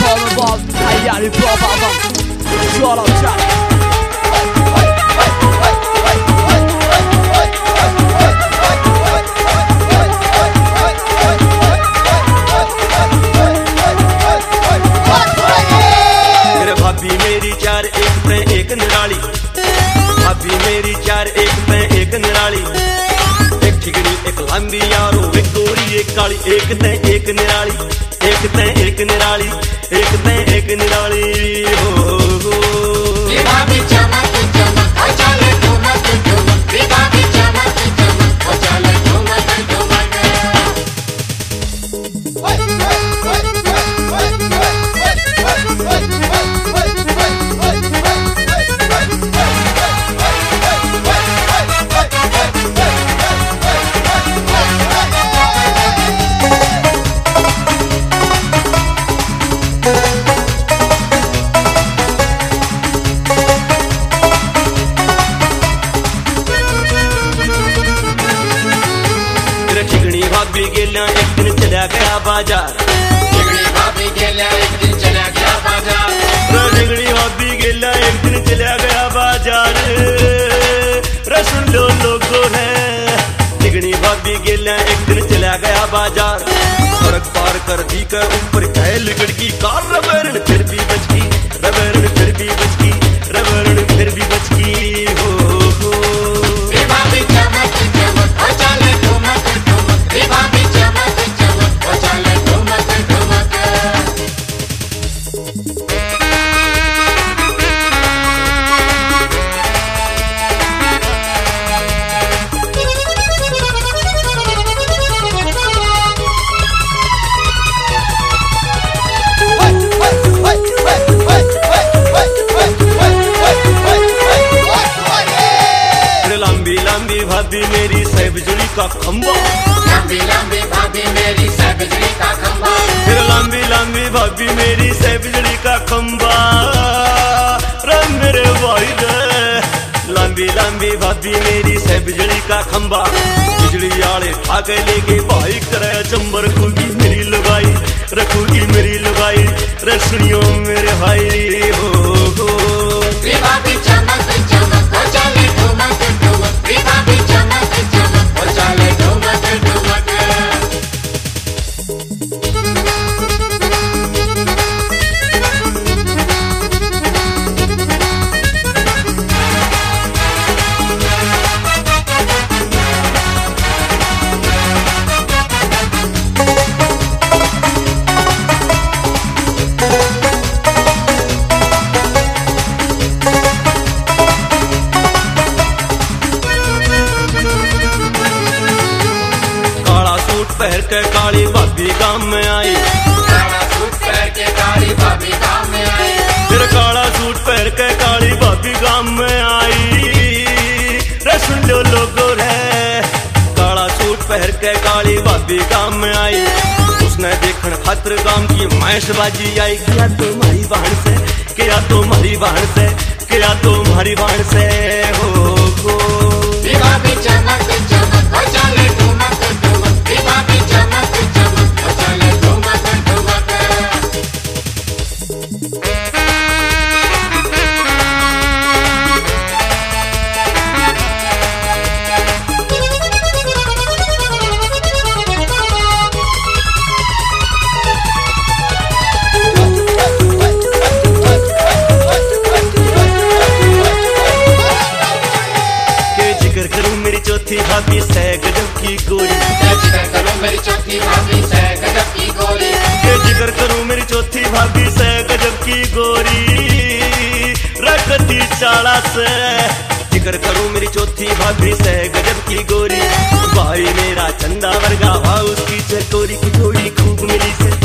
Komen bas, hij ja die papa van Shut up, chat. भाभी मेरी चार एक पे एक निराली, भाभी मेरी चार एक पे एक निराली, एक ठिकड़ी एक लंबी यारो एक गोरी एक काली, एक ते एक निराली, एक ते एक निराली, एक ते एक निराली हो। भाभी चमक चमक ओ चले ठुमक ठुमक, भाभी चमक चमक ओ चले ठुमक ठुमक। चिकनी भाभी गेल्या एक दिन चला गया बाजार, चिकनी भाभी गेल्या एक दिन चला गया बाजार, चिकनी भाभी गेल्या एक दिन चला गया बाजार, सुन लो लोगो है। चिकनी भाभी गेल्या एक दिन चला गया बाजार, सड़क पार कर दी कर ऊपर कैल गड़की कार, रबरन फिर भी बचकी, रबरन फिर भी बचकी, रबरन फिर भी बचकी हो। भाभी चमक चमक ओ चले ठुमक ठुमक, भाभी चमक चमक ओ चले ठुमक ठुमक। लंबी भाभी मेरी सह बिजली का खंबा, लंबी लंबी भाभी मेरी सह बिजली का खंबा, फिर लंबी लंबी भाभी मेरी सह बिजली का खंबा, रंग मेरे भाई रे। लंबी लंबी भाभी मेरी सह बिजली का खंबा, बिजली आले भागे लेके भाई करे चंबर, रखूगी मेरी लुगाई, रखूगी मेरी लुगाई, रसनियों मेरे भाई हो। भाभी चमक चमक ओ चले ठुमक ठुमक, भाभी चमक चमक ओ चले ठुमक ठुमक। पहर के काली भाभी गांव में आई, काला सूट पहन के काली भाभी गांव में आई, फिर काला सूट पहन के काली भाभी गांव में आई, रे सुन लो लोगो रे। काला सूट पहन के काली भाभी गांव में आई, उसने देखन खातिर गांव की मैशबाजी आई, क्या तुम्हारी बहन से, क्या तुम्हारी बहन से, क्या तुम्हारी बहन से हो। भाभी चमक चमक ओ चले ठुमक ठुमक, भाभी चमक चमक ओ चले ठुमक ठुमक। चौथी भाभी सह गजब की गोरी, जिक्र करूं मेरी चौथी भाभी सह गजब की गोरी, जिक्र करूं मेरी चौथी भाभी सह गजब की गोरी, रखती चाला से। जिक्र करूं मेरी चौथी भाभी सह गजब की गोरी, भाई मेरा चंदा वर्गा भाव उसकी चकोरी की जोड़ी खूब मिली से,